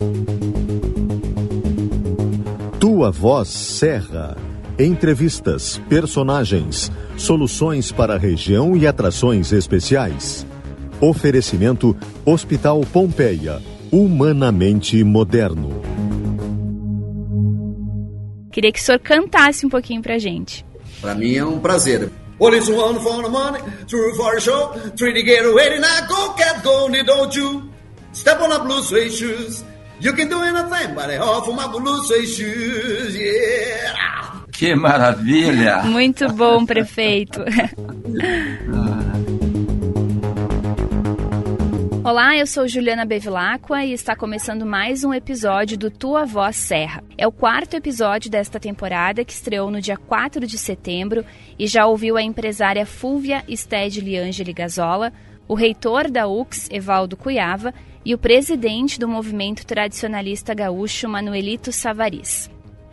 Tua Voz Serra. Entrevistas, personagens, soluções para a região e atrações especiais. Oferecimento Hospital Pompeia, humanamente moderno. Queria que o senhor cantasse um pouquinho pra gente. Para mim é um prazer. Police one for the money, two for the show, three to get away, now go, cat, go, don't you step on the blue suede shoes. You can do anything, but I offer my blue suede shoes, yeah. Que maravilha! Muito bom, prefeito. Olá, eu sou Juliana Bevilacqua e está começando mais um episódio do Tua Voz Serra. É o 4º episódio desta temporada que estreou no dia 4 de setembro e já ouviu a empresária Fúvia Stedley Angeli Gazola, o reitor da UX, Evaldo Cuiava, e o presidente do movimento tradicionalista gaúcho, Manuelito Savariz.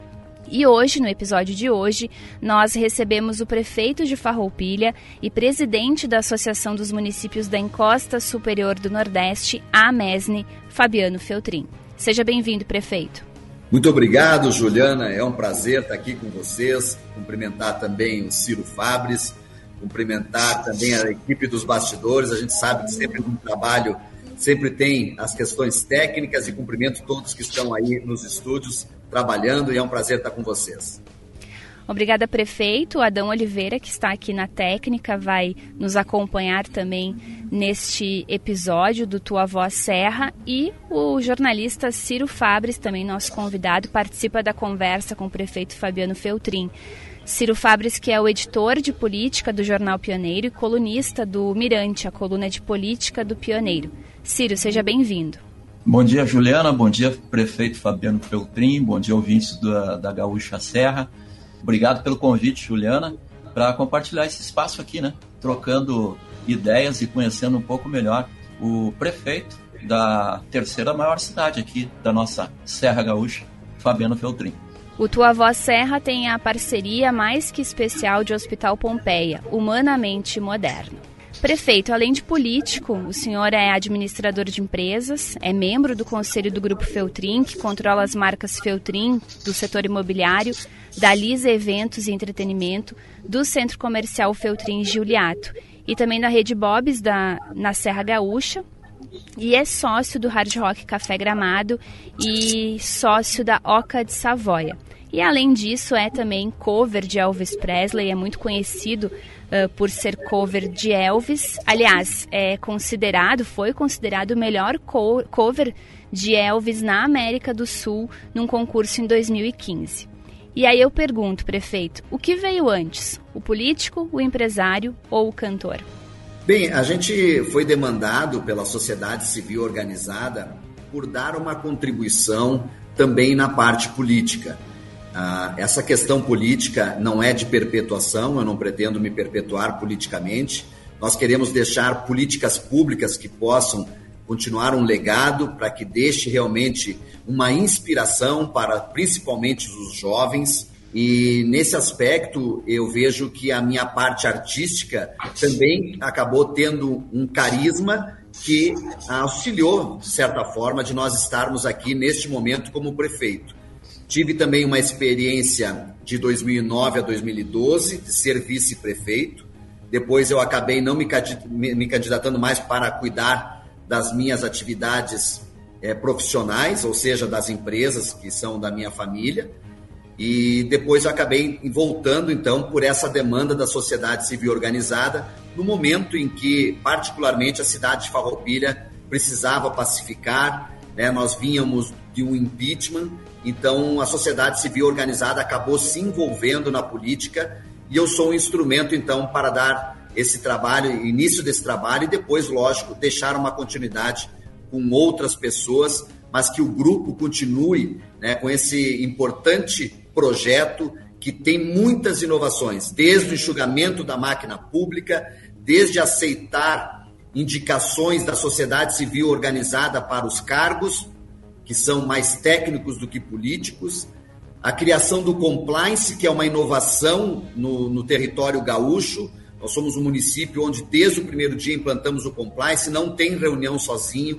E hoje, no episódio de hoje, nós recebemos o prefeito de Farroupilha e presidente da Associação dos Municípios da Encosta Superior do Nordeste, a AMESNE, Fabiano Feltrin. Seja bem-vindo, prefeito. Muito obrigado, Juliana. É um prazer estar aqui com vocês. Cumprimentar também o Ciro Fabris, cumprimentar também a equipe dos bastidores. A gente sabe que sempre no trabalho sempre tem as questões técnicas e cumprimento todos que estão aí nos estúdios trabalhando e é um prazer estar com vocês. Obrigada, prefeito. O Adão Oliveira, que está aqui na técnica, vai nos acompanhar também neste episódio do Tua Voz Serra, e o jornalista Ciro Fabris, também nosso convidado, participa da conversa com o prefeito Fabiano Feltrin. Ciro Fabris, que é o editor de política do Jornal Pioneiro e colunista do Mirante, a coluna de política do Pioneiro. Ciro, seja bem-vindo. Bom dia, Juliana. Bom dia, prefeito Fabiano Feltrin. Bom dia, ouvintes da Gaúcha Serra. Obrigado pelo convite, Juliana, para compartilhar esse espaço aqui, né? Trocando ideias e conhecendo um pouco melhor o prefeito da terceira maior cidade aqui da nossa Serra Gaúcha, Fabiano Feltrin. O Tua Voz Serra tem a parceria mais que especial de Hospital Pompeia, humanamente moderno. Prefeito, além de político, o senhor é administrador de empresas, é membro do Conselho do Grupo Feltrin, que controla as marcas Feltrin do setor imobiliário, da Lisa Eventos e Entretenimento, do Centro Comercial Feltrin Giuliato e também da Rede Bob's na Serra Gaúcha, e é sócio do Hard Rock Café Gramado e sócio da Oca de Savoia. E além disso é também cover de Elvis Presley, é muito conhecido por ser cover de Elvis. Aliás, foi considerado o melhor cover de Elvis na América do Sul num concurso em 2015. E aí eu pergunto, prefeito, o que veio antes? O político, o empresário ou o cantor? Bem, a gente foi demandado pela sociedade civil organizada por dar uma contribuição também na parte política. Essa questão política não é de perpetuação, eu não pretendo me perpetuar politicamente. Nós queremos deixar políticas públicas que possam continuar um legado para que deixe realmente uma inspiração para principalmente os jovens. E nesse aspecto eu vejo que a minha parte artística também acabou tendo um carisma que auxiliou, de certa forma, de nós estarmos aqui neste momento como prefeito. Tive também uma experiência de 2009 a 2012 de ser vice-prefeito. Depois eu acabei não me candidatando mais para cuidar das minhas atividades profissionais, ou seja, das empresas que são da minha família. E depois eu acabei voltando, então, por essa demanda da sociedade civil organizada, no momento em que, particularmente, a cidade de Farroupilha precisava pacificar, né? Nós vínhamos de um impeachment, então a sociedade civil organizada acabou se envolvendo na política e eu sou um instrumento, então, para dar esse trabalho, início desse trabalho e depois, lógico, deixar uma continuidade com outras pessoas, mas que o grupo continue, né, com esse importante projeto que tem muitas inovações, desde o enxugamento da máquina pública, desde aceitar indicações da sociedade civil organizada para os cargos, que são mais técnicos do que políticos, a criação do compliance, que é uma inovação no território gaúcho. Nós somos um município onde desde o primeiro dia implantamos o compliance, não tem reunião sozinho,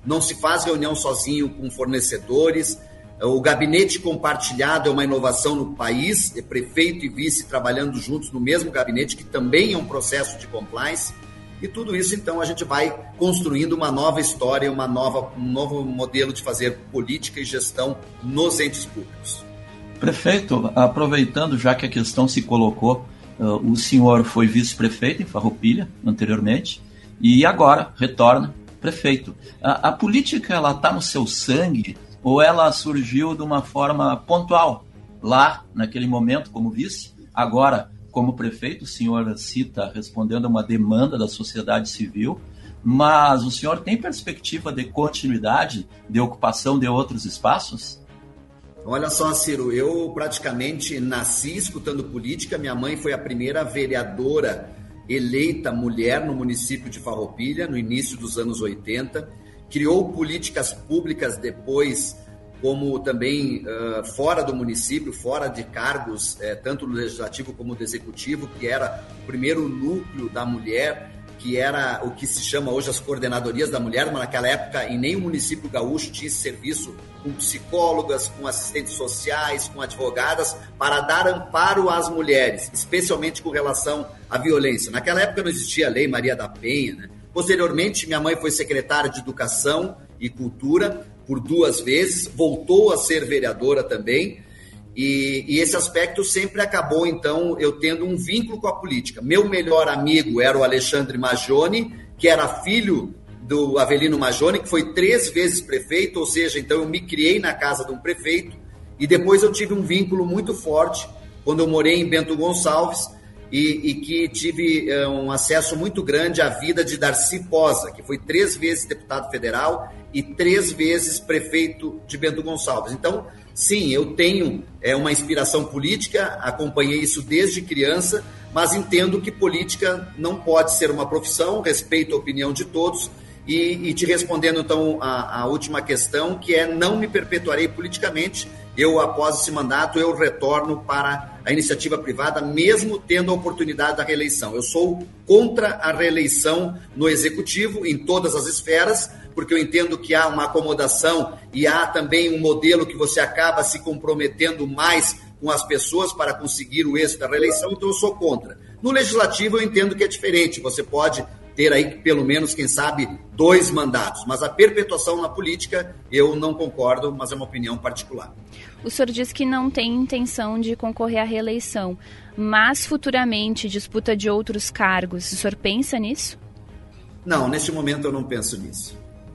não se faz reunião sozinho com fornecedores. O gabinete compartilhado é uma inovação no país, é prefeito e vice trabalhando juntos no mesmo gabinete, que também é um processo de compliance. E tudo isso, então, a gente vai construindo uma nova história, um novo modelo de fazer política e gestão nos entes públicos. Prefeito, aproveitando já que a questão se colocou, o senhor foi vice-prefeito em Farroupilha anteriormente e agora retorna prefeito. A política, ela está no seu sangue ou ela surgiu de uma forma pontual lá, naquele momento, como vice, agora como prefeito? O senhor cita respondendo a uma demanda da sociedade civil, mas o senhor tem perspectiva de continuidade, de ocupação de outros espaços? Olha só, Ciro, eu praticamente nasci escutando política. Minha mãe foi a primeira vereadora eleita mulher no município de Farroupilha, no início dos anos 80. Criou políticas públicas depois, como também fora do município, fora de cargos, tanto do legislativo como do executivo, que era o primeiro núcleo da mulher, que era o que se chama hoje as coordenadorias da mulher, mas naquela época em nenhum município gaúcho tinha esse serviço com psicólogas, com assistentes sociais, com advogadas, para dar amparo às mulheres, especialmente com relação à violência. Naquela época não existia a Lei Maria da Penha, né? Posteriormente, minha mãe foi secretária de Educação e Cultura por 2 vezes, voltou a ser vereadora também, e esse aspecto sempre acabou, então, eu tendo um vínculo com a política. Meu melhor amigo era o Alexandre Majoni, que era filho do Avelino Majoni, que foi 3 vezes prefeito, ou seja, então eu me criei na casa de um prefeito, e depois eu tive um vínculo muito forte quando eu morei em Bento Gonçalves, e que tive um acesso muito grande à vida de Darcy Posa, que foi 3 vezes deputado federal e 3 vezes prefeito de Bento Gonçalves. Então, sim, eu tenho uma inspiração política, acompanhei isso desde criança, mas entendo que política não pode ser uma profissão, respeito a opinião de todos, e te respondendo então a última questão, que é não me perpetuarei politicamente. Eu, após esse mandato, eu retorno para a iniciativa privada, mesmo tendo a oportunidade da reeleição. Eu sou contra a reeleição no executivo, em todas as esferas, porque eu entendo que há uma acomodação e há também um modelo que você acaba se comprometendo mais com as pessoas para conseguir o êxito da reeleição, então eu sou contra. No legislativo eu entendo que é diferente, você pode ter aí pelo menos, quem sabe, 2 mandatos, mas a perpetuação na política eu não concordo, mas é uma opinião particular. O senhor diz que não tem intenção de concorrer à reeleição, mas futuramente disputa de outros cargos, o senhor pensa nisso? Não, neste momento eu não penso nisso.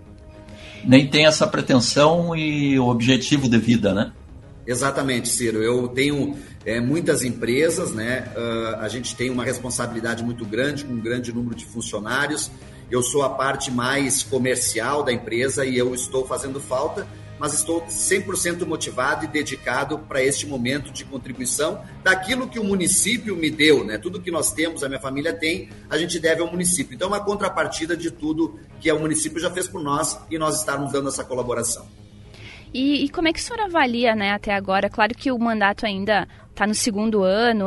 Nem tem essa pretensão e o objetivo de vida, né? Exatamente, Ciro. Eu tenho muitas empresas, né? A gente tem uma responsabilidade muito grande, com um grande número de funcionários. Eu sou a parte mais comercial da empresa e eu estou fazendo falta, mas estou 100% motivado e dedicado para este momento de contribuição daquilo que o município me deu, né? Tudo que nós temos, a minha família tem, a gente deve ao município. Então, é uma contrapartida de tudo que o município já fez por nós e nós estarmos dando essa colaboração. E como é que o senhor avalia, né, até agora? Claro que o mandato ainda está no 2º ano,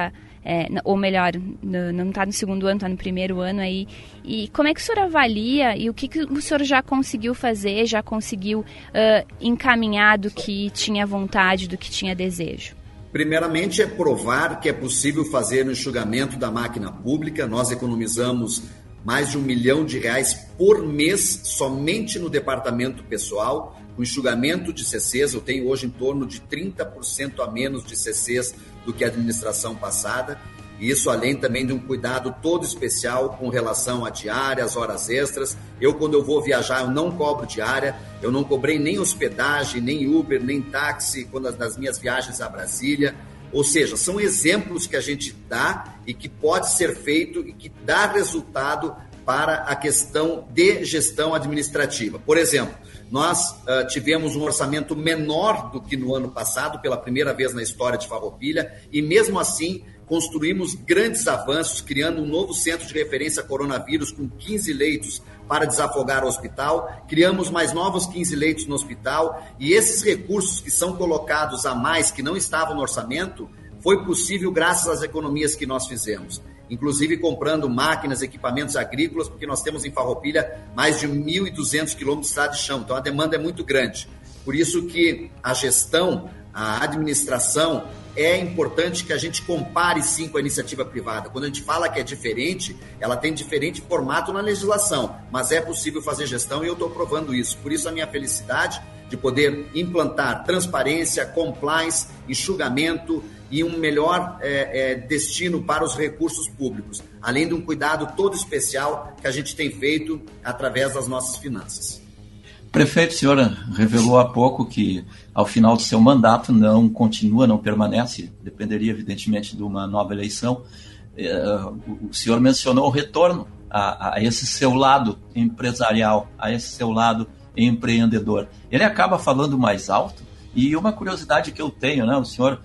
ou melhor, não está no 2º ano, está no 1º ano aí. E como é que o senhor avalia e o que o senhor já conseguiu fazer, já conseguiu encaminhar do que tinha vontade, do que tinha desejo? Primeiramente, é provar que é possível fazer o enxugamento da máquina pública. Nós economizamos mais de R$1 milhão por mês somente no departamento pessoal, com enxugamento de CCs. Eu tenho hoje em torno de 30% a menos de CCs do que a administração passada, e isso além também de um cuidado todo especial com relação a diárias, horas extras. Quando eu vou viajar, eu não cobro diária, eu não cobrei nem hospedagem, nem Uber, nem táxi nas minhas viagens a Brasília. Ou seja, são exemplos que a gente dá e que pode ser feito e que dá resultado para a questão de gestão administrativa. Por exemplo, nós tivemos um orçamento menor do que no ano passado, pela primeira vez na história de Farroupilha, e mesmo assim construímos grandes avanços, criando um novo centro de referência a coronavírus com 15 leitos para desafogar o hospital, criamos mais novos 15 leitos no hospital, e esses recursos que são colocados a mais, que não estavam no orçamento, foi possível graças às economias que nós fizemos. inclusive comprando máquinas, equipamentos agrícolas, porque nós temos em Farroupilha mais de 1.200 quilômetros de estrada de chão, então a demanda é muito grande. Por isso que a gestão, a administração, é importante que a gente compare sim com a iniciativa privada. Quando a gente fala que é diferente, ela tem diferente formato na legislação, mas é possível fazer gestão e eu estou provando isso. Por isso a minha felicidade de poder implantar transparência, compliance, enxugamento e um melhor destino para os recursos públicos, além de um cuidado todo especial que a gente tem feito através das nossas finanças. Prefeito, o senhor revelou há pouco que ao final do seu mandato não permanece, dependeria evidentemente de uma nova eleição. O senhor mencionou o retorno a esse seu lado empresarial, a esse seu lado empreendedor. Ele acaba falando mais alto, e uma curiosidade que eu tenho, né? O senhor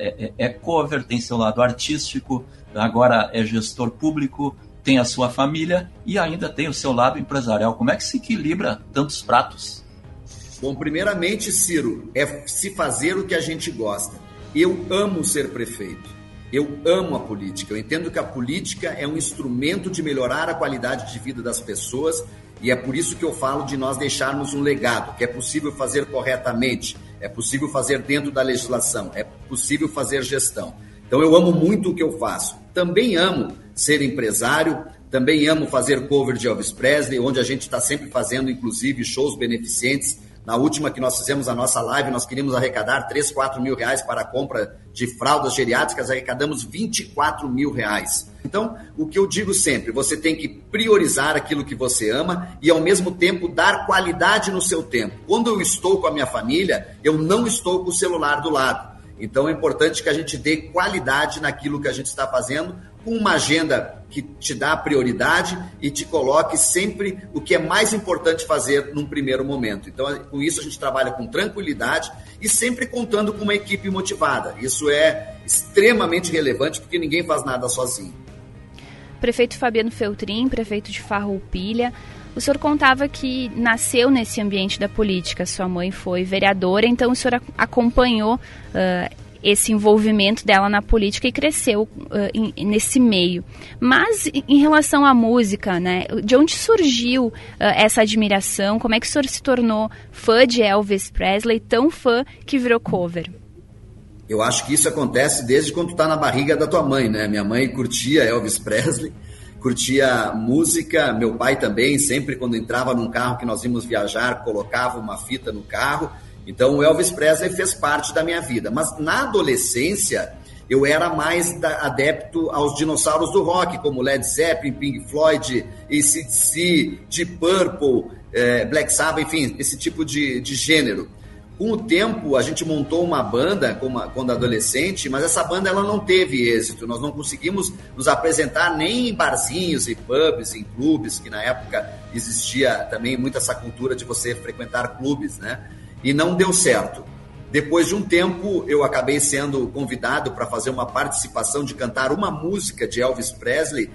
é cover, tem seu lado artístico, agora é gestor público, tem a sua família e ainda tem o seu lado empresarial. Como é que se equilibra tantos pratos? Bom, primeiramente, Ciro, é se fazer o que a gente gosta. Eu amo ser prefeito. Eu amo a política. Eu entendo que a política é um instrumento de melhorar a qualidade de vida das pessoas e é por isso que eu falo de nós deixarmos um legado, que é possível fazer corretamente, é possível fazer dentro da legislação, é possível fazer gestão. Então eu amo muito o que eu faço. Também amo ser empresário, também amo fazer cover de Elvis Presley, onde a gente está sempre fazendo, inclusive, shows beneficentes. Na última que nós fizemos a nossa live, nós queríamos arrecadar 3, 4 mil reais para a compra de fraldas geriátricas, arrecadamos 24 mil reais. Então, o que eu digo sempre, você tem que priorizar aquilo que você ama e, ao mesmo tempo, dar qualidade no seu tempo. Quando eu estou com a minha família, eu não estou com o celular do lado. Então, é importante que a gente dê qualidade naquilo que a gente está fazendo, com uma agenda que te dá prioridade e te coloque sempre o que é mais importante fazer num primeiro momento. Então, com isso, a gente trabalha com tranquilidade e sempre contando com uma equipe motivada. Isso é extremamente relevante, porque ninguém faz nada sozinho. Prefeito Fabiano Feltrin, prefeito de Farroupilha, o senhor contava que nasceu nesse ambiente da política, sua mãe foi vereadora, então o senhor acompanhou esse envolvimento dela na política e cresceu nesse meio. Mas em relação à música, né, de onde surgiu essa admiração? Como é que o senhor se tornou fã de Elvis Presley, tão fã que virou cover? Eu acho que isso acontece desde quando tu tá na barriga da tua mãe, né? Minha mãe curtia Elvis Presley, curtia música, meu pai também, sempre quando entrava num carro que nós íamos viajar, colocava uma fita no carro. Então o Elvis Presley fez parte da minha vida. Mas na adolescência eu era mais adepto aos dinossauros do rock, como Led Zeppelin, Pink Floyd, AC/DC, Deep Purple, Black Sabbath, enfim, esse tipo de gênero. Com o tempo, a gente montou uma banda quando adolescente, mas essa banda ela não teve êxito. Nós não conseguimos nos apresentar nem em barzinhos e pubs, em clubes, que na época existia também muito essa cultura de você frequentar clubes, né? E não deu certo. Depois de um tempo, eu acabei sendo convidado para fazer uma participação de cantar uma música de Elvis Presley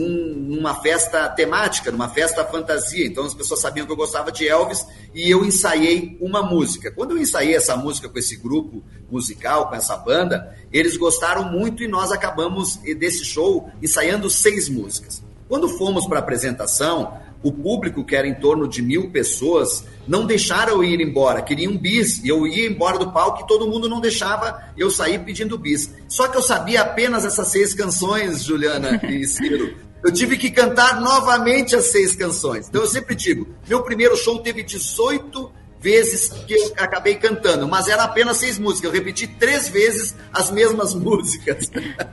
numa festa temática, numa festa fantasia. Então as pessoas sabiam que eu gostava de Elvis e eu ensaiei uma música. Quando eu ensaiei essa música com esse grupo musical, com essa banda, eles gostaram muito e nós acabamos desse show ensaiando 6 músicas. Quando fomos para a apresentação, o público, que era em torno de 1.000 pessoas, não deixaram eu ir embora, queriam bis, e eu ia embora do palco e todo mundo não deixava eu sair pedindo bis. Só que eu sabia apenas essas 6 canções, Juliana e Ciro. Eu tive que cantar novamente as 6 canções. Então eu sempre digo, meu primeiro show teve 18 vezes que eu acabei cantando, mas era apenas 6 músicas, eu repeti 3 vezes as mesmas músicas.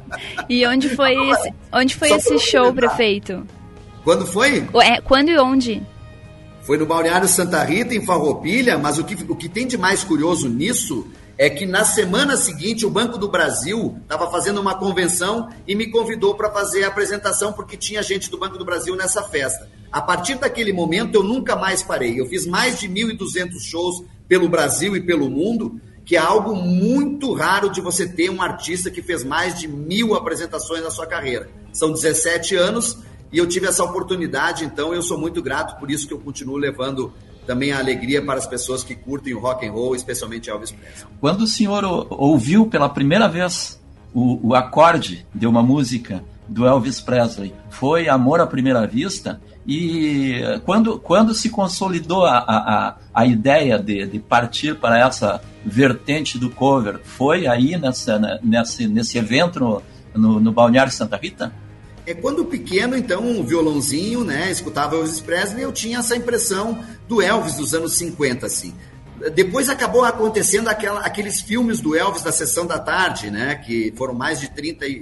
E onde foi esse show, prefeito? Quando foi? Quando e onde? Foi no Balneário Santa Rita, em Farroupilha, mas o que tem de mais curioso nisso é que na semana seguinte o Banco do Brasil estava fazendo uma convenção e me convidou para fazer a apresentação porque tinha gente do Banco do Brasil nessa festa. A partir daquele momento eu nunca mais parei. Eu fiz mais de 1.200 shows pelo Brasil e pelo mundo, que é algo muito raro de você ter um artista que fez mais de 1.000 apresentações na sua carreira. São 17 anos e eu tive essa oportunidade, então eu sou muito grato, por isso que eu continuo levando também a alegria para as pessoas que curtem o rock and roll, especialmente Elvis Presley. Quando o senhor ouviu pela primeira vez o acorde de uma música do Elvis Presley foi Amor à Primeira Vista, e quando se consolidou a ideia de partir para essa vertente do cover, foi aí nesse evento no Balneário Santa Rita? Quando pequeno, então, um violãozinho, né, escutava Elvis Presley, eu tinha essa impressão do Elvis dos anos 50, assim. Depois acabou acontecendo aqueles filmes do Elvis da Sessão da Tarde, né, que foram mais de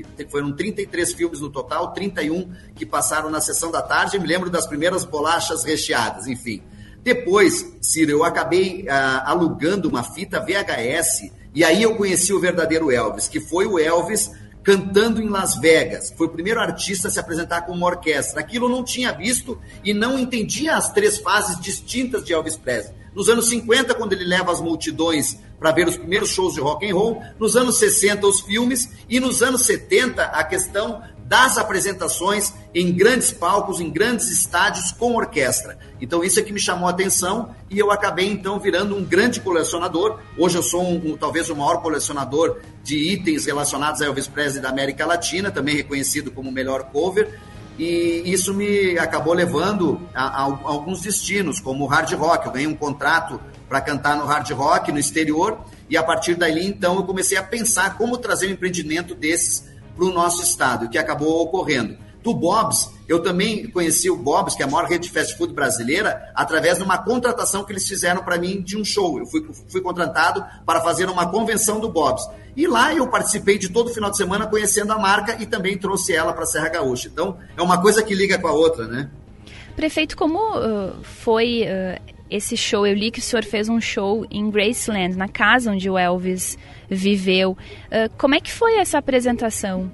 33 filmes no total, 31 que passaram na Sessão da Tarde. Eu me lembro das primeiras bolachas recheadas, enfim. Depois, Ciro, eu acabei alugando uma fita VHS, e aí eu conheci o verdadeiro Elvis, que foi o Elvis cantando em Las Vegas. Foi o primeiro artista a se apresentar com uma orquestra. Aquilo eu não tinha visto e não entendia as 3 fases distintas de Elvis Presley. Nos anos 50, quando ele leva as multidões para ver os primeiros shows de rock and roll, nos anos 60 os filmes, e nos anos 70 a questão das apresentações em grandes palcos, em grandes estádios com orquestra. Então isso é que me chamou a atenção, e eu acabei então virando um grande colecionador. Hoje eu sou talvez o maior colecionador de itens relacionados a Elvis Presley da América Latina, também reconhecido como o melhor cover, e isso me acabou levando a alguns destinos, como o hard rock. Eu ganhei um contrato para cantar no hard rock no exterior, e a partir daí então eu comecei a pensar como trazer um empreendimento desses para o nosso estado, o que acabou ocorrendo. Do Bob's, eu também conheci o Bob's, que é a maior rede de fast food brasileira, através de uma contratação que eles fizeram para mim de um show. Eu fui contratado para fazer uma convenção do Bob's. E lá eu participei de todo final de semana conhecendo a marca, e também trouxe ela para a Serra Gaúcha. Então, é uma coisa que liga com a outra, né? Prefeito, como foi esse show? Eu li que o senhor fez um show em Graceland, na casa onde o Elvis viveu. Como é que foi essa apresentação?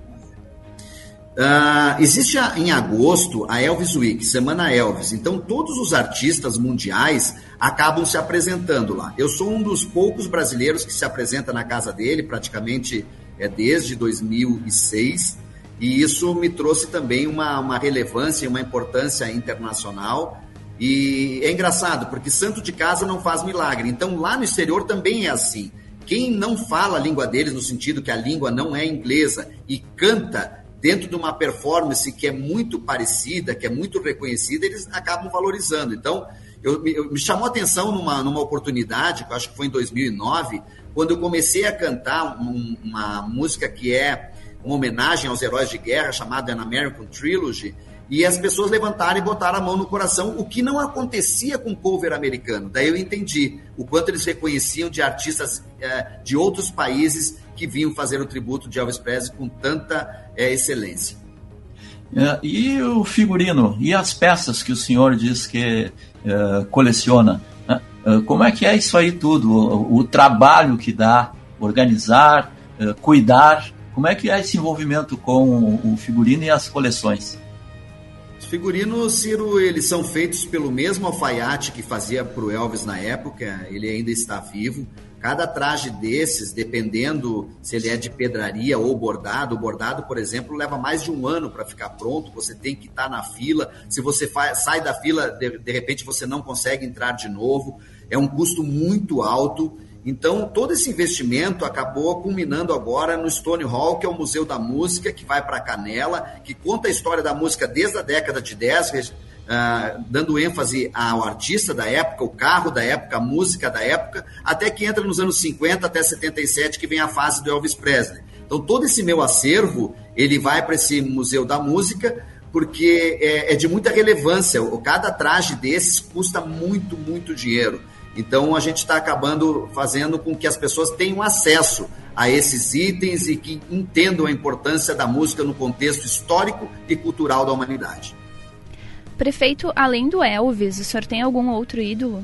Existe em agosto a Elvis Week, Semana Elvis. Então todos os artistas mundiais acabam se apresentando lá. Eu sou um dos poucos brasileiros que se apresenta na casa dele, praticamente desde 2006, e isso me trouxe também uma relevância e uma importância internacional. E é engraçado, porque santo de casa não faz milagre. Então lá no exterior também é assim. Quem não fala a língua deles, no sentido que a língua não é inglesa, e canta dentro de uma performance que é muito parecida, que é muito reconhecida, eles acabam valorizando. Então, me chamou a atenção numa oportunidade, que eu acho que foi em 2009, quando eu comecei a cantar uma música que é uma homenagem aos heróis de guerra, chamada An American Trilogy, e as pessoas levantaram e botaram a mão no coração, o que não acontecia com cover americano. Daí eu entendi o quanto eles reconheciam de artistas de outros países que vinham fazer o tributo de Elvis Presley com tanta excelência. E o figurino? E as peças que o senhor diz que coleciona? Como é que é isso aí tudo? O trabalho que dá, organizar, cuidar? Como é que é esse envolvimento com o figurino e as coleções? Os figurinos, Ciro, eles são feitos pelo mesmo alfaiate que fazia para o Elvis na época. Ele ainda está vivo. Cada traje desses, dependendo se ele é de pedraria ou bordado, o bordado, por exemplo, leva mais de um ano para ficar pronto. Você tem que estar na fila. Se você sai da fila, de repente você não consegue entrar de novo. É um custo muito alto. Então, todo esse investimento acabou culminando agora no Stone Hall, que é o Museu da Música, que vai para Canela, que conta a história da música desde a década de 10, dando ênfase ao artista da época, o carro da época, a música da época, até que entra nos anos 50 até 77, que vem a fase do Elvis Presley. Então, todo esse meu acervo, ele vai para esse Museu da Música, porque é de muita relevância. Cada traje desses custa muito, muito dinheiro. Então, a gente está acabando fazendo com que as pessoas tenham acesso a esses itens e que entendam a importância da música no contexto histórico e cultural da humanidade. Prefeito, além do Elvis, o senhor tem algum outro ídolo?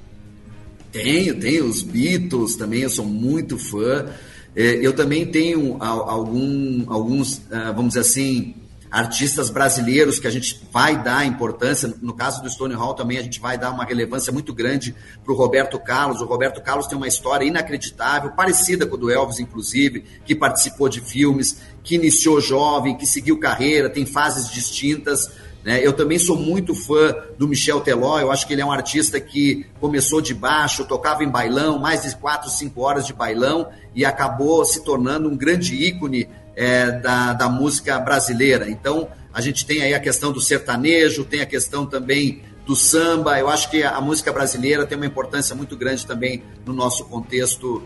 Tenho. Os Beatles também, eu sou muito fã. Eu também tenho alguns, vamos dizer assim, artistas brasileiros que a gente vai dar importância. No caso do Stone Hall também a gente vai dar uma relevância muito grande para o Roberto Carlos. O Roberto Carlos tem uma história inacreditável, parecida com a do Elvis, inclusive, que participou de filmes, que iniciou jovem, que seguiu carreira, tem fases distintas, né? Eu também sou muito fã do Michel Teló. Eu acho que ele é um artista que começou de baixo, tocava em bailão, mais de 4, 5 horas de bailão, e acabou se tornando um grande ícone da música brasileira. Então, a gente tem aí a questão do sertanejo, tem a questão também do samba. Eu acho que a música brasileira tem uma importância muito grande também no nosso contexto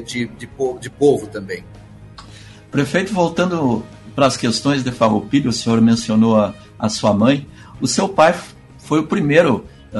de povo também. Prefeito, voltando para as questões de Farroupilha, o senhor mencionou a sua mãe. O seu pai foi o primeiro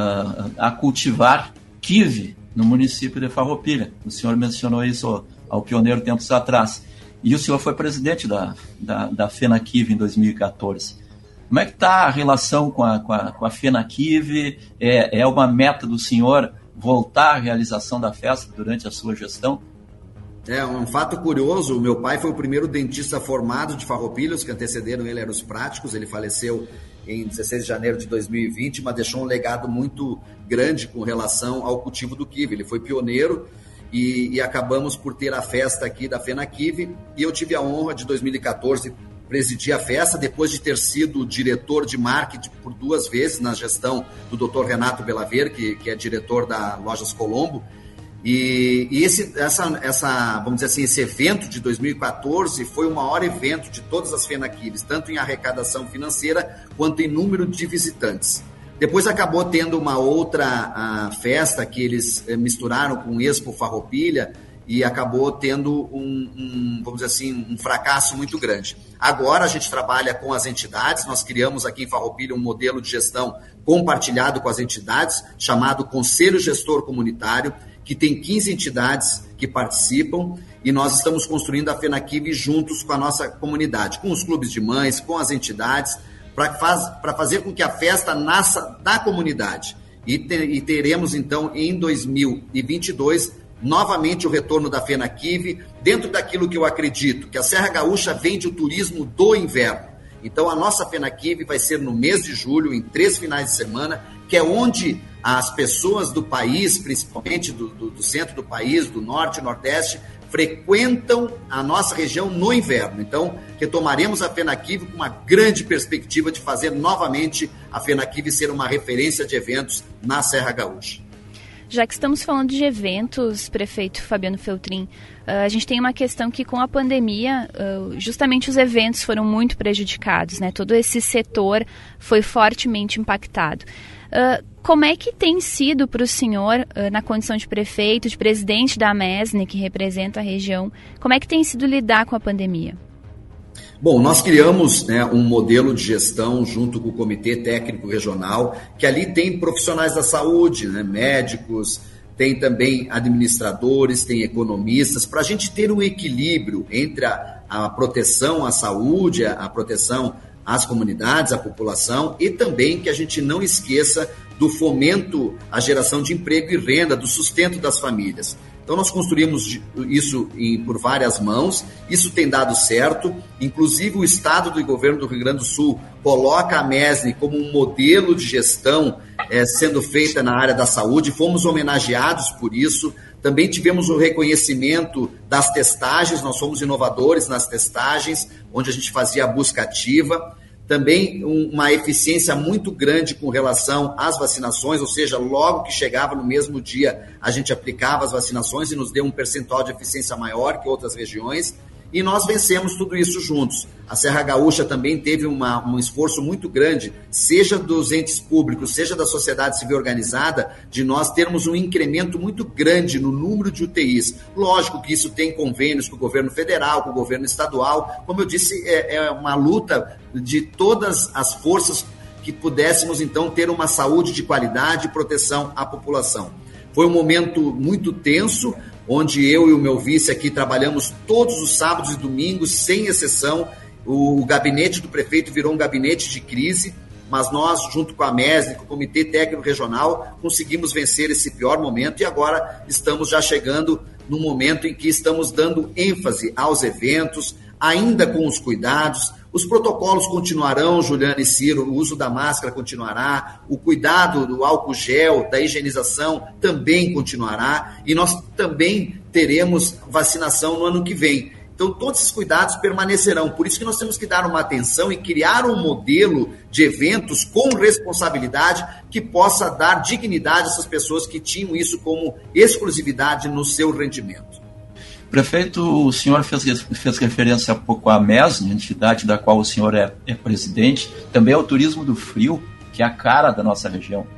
a cultivar kiwi no município de Farroupilha. O senhor mencionou isso ao pioneiro tempos atrás. E o senhor foi presidente da FENAKIV em 2014. Como é que está a relação com a FENAKIV? É uma meta do senhor voltar à realização da festa durante a sua gestão? É um fato curioso, o meu pai foi o primeiro dentista formado de Farroupilha, os que antecederam ele eram os práticos, ele faleceu em 16 de janeiro de 2020, mas deixou um legado muito grande com relação ao cultivo do kiwi. Ele foi pioneiro e acabamos por ter a festa aqui da FENAKIV, e eu tive a honra de 2014 presidir a festa, depois de ter sido diretor de marketing por 2 vezes na gestão do Dr. Renato Belaver, que é diretor da Lojas Colombo. E vamos dizer assim, esse evento de 2014 foi o maior evento de todas as FENAKIVs, tanto em arrecadação financeira quanto em número de visitantes. Depois acabou tendo uma outra festa que eles misturaram com o Expo Farroupilha e acabou tendo vamos dizer assim, um fracasso muito grande. Agora a gente trabalha com as entidades, nós criamos aqui em Farroupilha um modelo de gestão compartilhado com as entidades, chamado Conselho Gestor Comunitário, que tem 15 entidades que participam, e nós estamos construindo a FENAKIV juntos com a nossa comunidade, com os clubes de mães, com as entidades, para fazer com que a festa nasça da comunidade. E teremos, então, em 2022, novamente o retorno da FENAKIV, dentro daquilo que eu acredito, que a Serra Gaúcha vende o turismo do inverno. Então, a nossa FENAKIV vai ser no mês de julho, em 3 finais de semana, que é onde as pessoas do país, principalmente do centro do país, do norte e nordeste, frequentam a nossa região no inverno. Então, retomaremos a FENAKIV com uma grande perspectiva de fazer novamente a FENAKIV ser uma referência de eventos na Serra Gaúcha. Já que estamos falando de eventos, prefeito Fabiano Feltrin, a gente tem uma questão que com a pandemia, justamente os eventos foram muito prejudicados, né? Todo esse setor foi fortemente impactado. Como é que tem sido para o senhor, na condição de prefeito, de presidente da AMESNE, que representa a região, como é que tem sido lidar com a pandemia? Bom, nós criamos, né, um modelo de gestão junto com o Comitê Técnico Regional, que ali tem profissionais da saúde, né, médicos, tem também administradores, tem economistas, para a gente ter um equilíbrio entre a proteção à saúde, a proteção às comunidades, à população, e também que a gente não esqueça do fomento à geração de emprego e renda, do sustento das famílias. Então, nós construímos isso por várias mãos, isso tem dado certo, inclusive o Estado do governo do Rio Grande do Sul coloca a AMESNE como um modelo de gestão sendo feita na área da saúde, fomos homenageados por isso, também tivemos o reconhecimento das testagens, nós fomos inovadores nas testagens, onde a gente fazia a busca ativa, também uma eficiência muito grande com relação às vacinações, ou seja, logo que chegava no mesmo dia, a gente aplicava as vacinações e nos deu um percentual de eficiência maior que outras regiões, e nós vencemos tudo isso juntos. A Serra Gaúcha também teve um esforço muito grande, seja dos entes públicos, seja da sociedade civil organizada, de nós termos um incremento muito grande no número de UTIs. Lógico que isso tem convênios com o governo federal, com o governo estadual. Como eu disse, é uma luta de todas as forças que pudéssemos, então, ter uma saúde de qualidade e proteção à população. Foi um momento muito tenso, onde eu e o meu vice aqui trabalhamos todos os sábados e domingos, sem exceção. O gabinete do prefeito virou um gabinete de crise, mas nós, junto com a AMESNE, com o Comitê Técnico Regional, conseguimos vencer esse pior momento e agora estamos já chegando no momento em que estamos dando ênfase aos eventos, ainda com os cuidados. Os protocolos continuarão, Juliana e Ciro, o uso da máscara continuará, o cuidado do álcool gel, da higienização também continuará e nós também teremos vacinação no ano que vem. Então, todos esses cuidados permanecerão. Por isso que nós temos que dar uma atenção e criar um modelo de eventos com responsabilidade que possa dar dignidade a essas pessoas que tinham isso como exclusividade no seu rendimento. Prefeito, o senhor fez referência há pouco à MESN, entidade da qual o senhor é presidente, também ao turismo do frio, que é a cara da nossa região.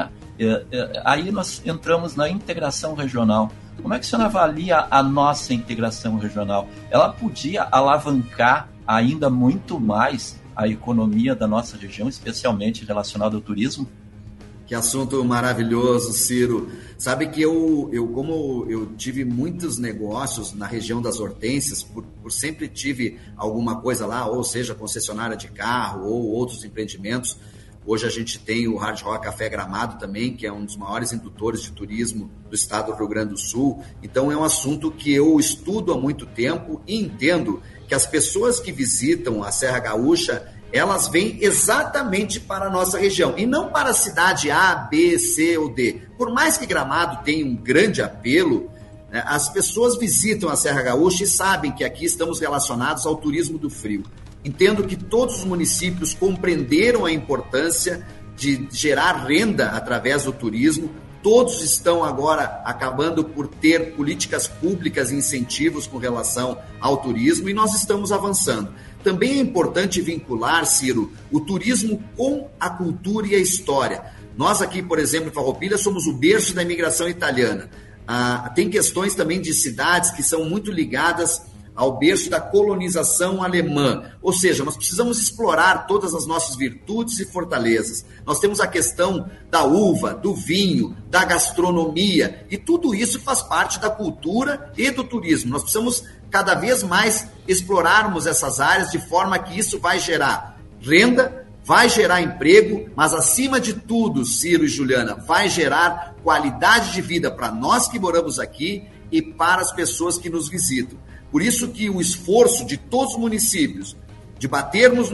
Aí nós entramos na integração regional. Como é que o senhor avalia a nossa integração regional? Ela podia alavancar ainda muito mais a economia da nossa região, especialmente relacionada ao turismo? Que assunto maravilhoso, Ciro. Sabe que como eu tive muitos negócios na região das Hortênsias, por sempre tive alguma coisa lá, ou seja, concessionária de carro ou outros empreendimentos. Hoje a gente tem o Hard Rock Café Gramado também, que é um dos maiores indutores de turismo do estado do Rio Grande do Sul. Então é um assunto que eu estudo há muito tempo e entendo que as pessoas que visitam a Serra Gaúcha, elas vêm exatamente para a nossa região e não para a cidade A, B, C ou D. Por mais que Gramado tenha um grande apelo, né, as pessoas visitam a Serra Gaúcha e sabem que aqui estamos relacionados ao turismo do frio. Entendo que todos os municípios compreenderam a importância de gerar renda através do turismo. Todos estão agora acabando por ter políticas públicas e incentivos com relação ao turismo e nós estamos avançando. Também é importante vincular, Ciro, o turismo com a cultura e a história. Nós aqui, por exemplo, em Farroupilha, somos o berço da imigração italiana. Tem questões também de cidades que são muito ligadas ao berço da colonização alemã. Ou seja, nós precisamos explorar todas as nossas virtudes e fortalezas. Nós temos a questão da uva, do vinho, da gastronomia, e tudo isso faz parte da cultura e do turismo. Nós precisamos cada vez mais explorarmos essas áreas de forma que isso vai gerar renda, vai gerar emprego, mas acima de tudo, Ciro e Juliana, vai gerar qualidade de vida para nós que moramos aqui e para as pessoas que nos visitam. Por isso que o esforço de todos os municípios, de batermos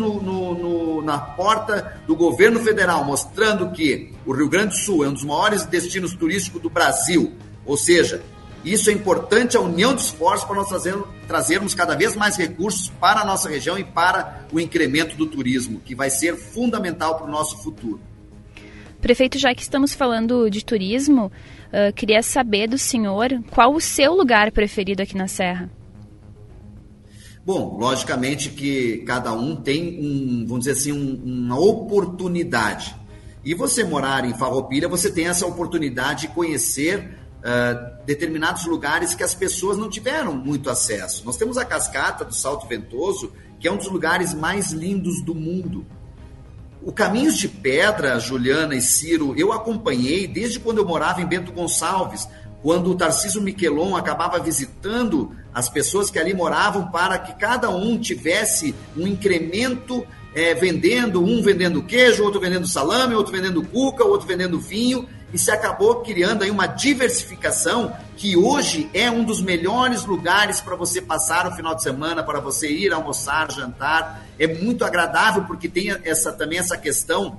na porta do governo federal, mostrando que o Rio Grande do Sul é um dos maiores destinos turísticos do Brasil, ou seja, isso é importante, a união de esforços para nós trazermos cada vez mais recursos para a nossa região e para o incremento do turismo, que vai ser fundamental para o nosso futuro. Prefeito, já que estamos falando de turismo, queria saber do senhor qual o seu lugar preferido aqui na Serra. Bom, logicamente que cada um tem, vamos dizer assim, uma oportunidade. E você morar em Farroupilha, você tem essa oportunidade de conhecer determinados lugares que as pessoas não tiveram muito acesso. Nós temos a Cascata do Salto Ventoso, que é um dos lugares mais lindos do mundo. O Caminhos de Pedra, Juliana e Ciro, eu acompanhei desde quando eu morava em Bento Gonçalves, quando o Tarcísio Miquelon acabava visitando as pessoas que ali moravam para que cada um tivesse um incremento um vendendo queijo, outro vendendo salame, outro vendendo cuca, outro vendendo vinho, e se acabou criando aí uma diversificação que hoje é um dos melhores lugares para você passar o final de semana, para você ir almoçar, jantar. É muito agradável porque tem também essa questão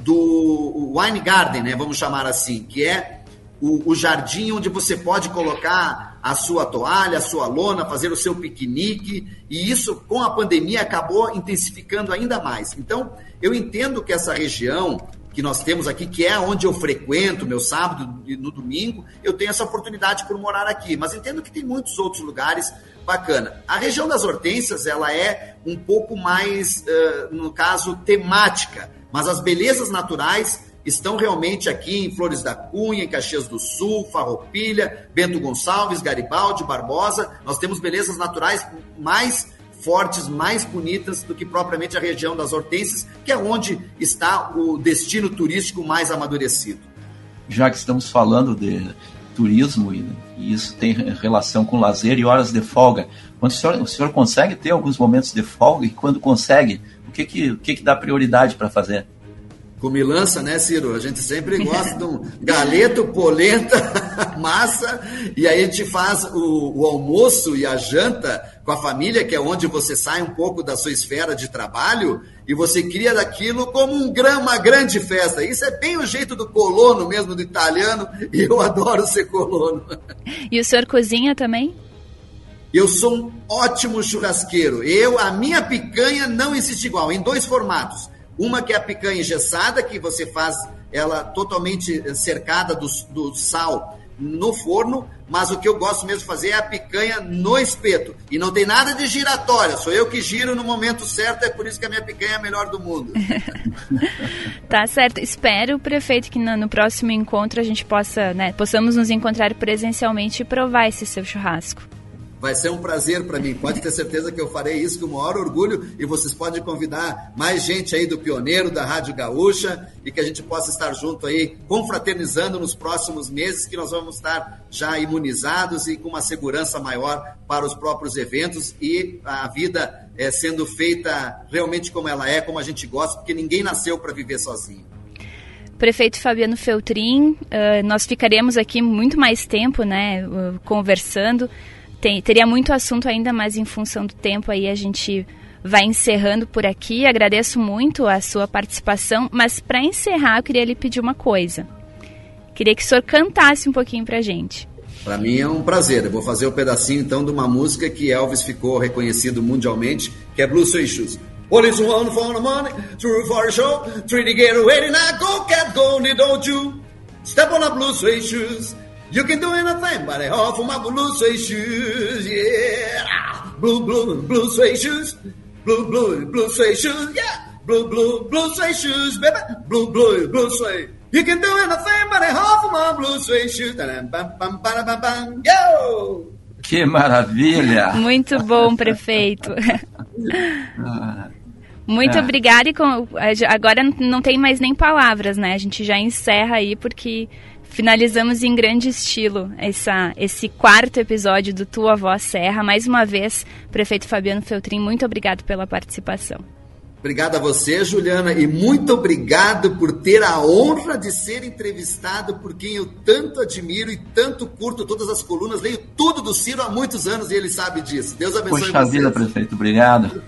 do wine garden, né, vamos chamar assim, que é o jardim onde você pode colocar a sua toalha, a sua lona, fazer o seu piquenique, e isso com a pandemia acabou intensificando ainda mais. Então, eu entendo que essa região que nós temos aqui, que é onde eu frequento, meu sábado e no domingo, eu tenho essa oportunidade por morar aqui, mas entendo que tem muitos outros lugares bacanas. A região das Hortênsias, ela é um pouco mais, no caso, temática, mas as belezas naturais estão realmente aqui em Flores da Cunha, em Caxias do Sul, Farroupilha, Bento Gonçalves, Garibaldi, Barbosa. Nós temos belezas naturais mais fortes, mais bonitas do que propriamente a região das Hortênsias, que é onde está o destino turístico mais amadurecido. Já que estamos falando de turismo e isso tem relação com lazer e horas de folga, quando o senhor consegue ter alguns momentos de folga e quando consegue, o que dá prioridade para fazer? Comilança, né, Ciro? A gente sempre gosta de um galeto, polenta, massa, e aí a gente faz o almoço e a janta com a família, que é onde você sai um pouco da sua esfera de trabalho, e você cria daquilo como uma grande festa. Isso é bem o jeito do colono mesmo, do italiano, e eu adoro ser colono. E o senhor cozinha também? Eu sou um ótimo churrasqueiro. A minha picanha não existe igual, em 2 formatos. Uma que é a picanha engessada, que você faz ela totalmente cercada do sal no forno, mas o que eu gosto mesmo de fazer é a picanha no espeto. E não tem nada de giratória, sou eu que giro no momento certo, é por isso que a minha picanha é a melhor do mundo. Tá certo. Espero, prefeito, que no próximo encontro a gente possamos nos encontrar presencialmente e provar esse seu churrasco. Vai ser um prazer para mim, pode ter certeza que eu farei isso com o maior orgulho e vocês podem convidar mais gente aí do Pioneiro, da Rádio Gaúcha e que a gente possa estar junto aí, confraternizando nos próximos meses, que nós vamos estar já imunizados e com uma segurança maior para os próprios eventos e a vida sendo feita realmente como ela é, como a gente gosta, porque ninguém nasceu para viver sozinho. Prefeito Fabiano Feltrin, nós ficaremos aqui muito mais tempo, né, conversando. Teria muito assunto ainda, mas em função do tempo aí a gente vai encerrando por aqui. Agradeço muito a sua participação, mas para encerrar eu queria lhe pedir uma coisa. Queria que o senhor cantasse um pouquinho pra gente. Para mim é um prazer. Eu vou fazer um pedacinho então de uma música que Elvis ficou reconhecido mundialmente, que é Blue Suede Shoes. What is one for the money, two for the show, three to get away, now go, cat, go, don't you step on a blue suede shoes. You can do anything, but off of my blue suede shoes, yeah. Blue suede shoes, blue suede shoes, yeah. Blue suede shoes, baby, blue suede. You can do anything, but off of my blue suede shoes. Yo! Que maravilha! Muito bom, prefeito. Muito obrigada. E agora não tem mais nem palavras, né? A gente já encerra aí porque finalizamos em grande estilo esse quarto episódio do Tua Voz Serra. Mais uma vez, prefeito Fabiano Feltrin, muito obrigado pela participação. Obrigado a você, Juliana, e muito obrigado por ter a honra de ser entrevistado por quem eu tanto admiro e tanto curto todas as colunas. Leio tudo do Ciro há muitos anos e ele sabe disso. Deus abençoe vocês. Poxa vida, prefeito, obrigado.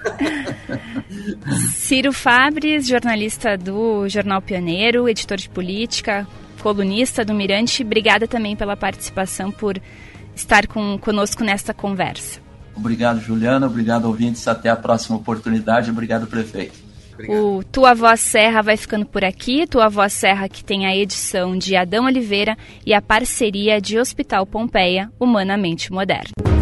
Ciro Fabres, jornalista do Jornal Pioneiro, editor de política, colunista do Mirante, obrigada também pela participação, por estar conosco nesta conversa. Obrigado, Juliana, obrigado, ouvintes, até a próxima oportunidade, obrigado, prefeito. Obrigado. O Tua Voz Serra vai ficando por aqui, Tua Voz Serra que tem a edição de Adão Oliveira e a parceria de Hospital Pompeia, Humanamente Moderno.